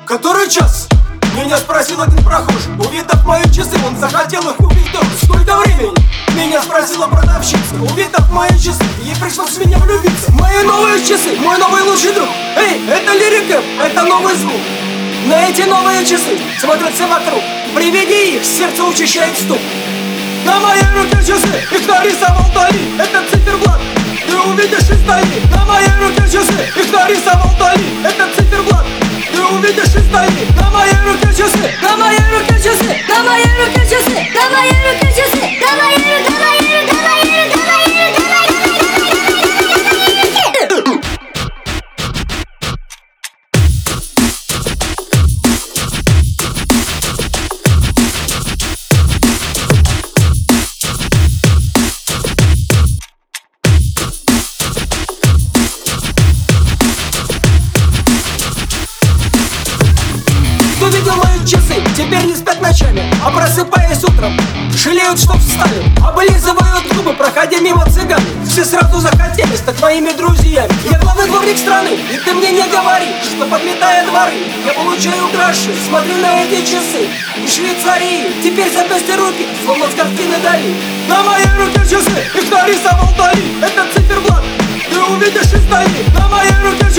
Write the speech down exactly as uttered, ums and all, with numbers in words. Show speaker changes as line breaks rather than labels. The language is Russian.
Который час? Меня спросил один прохожий. Увидав мои часы, он захотел их купить тоже. Сколько времени? Меня спросила продавщица. Увидав мои часы, ей пришлось в меня влюбиться. Мои новые часы, мой новый лучший друг. Эй, это лирика, это новый звук. На эти новые часы смотрят все вокруг. При виде их сердце учащает стук. На моей руке часы, их нарисовал Дали. Это циферблат, ты увидишь издали. На моей руке часы, их нарисовал Дали. Это циферблат, ты увидишь издали. На моей руке часы,
на моей руке часы, на моей руке часы, на моей руке часы, на моей руке, на моей руке, на моей руке, на моей руке, на моей руке.
Кто видел мои часы, теперь не спят ночами, а просыпаясь утром, жалеют, что встали. Облизывают губы, проходя мимо цыган. Все сразу захотели стать моими друзьями. Я главный дворник страны, и ты мне не говори, что подметая дворы я получаю гроши. Смотрю на эти часы из Швейцарии. Теперь запястья руки, словно с картины Дали. На моей руке часы, их нарисовал Дали. Это циферблат, ты увидишь издали. На моей руке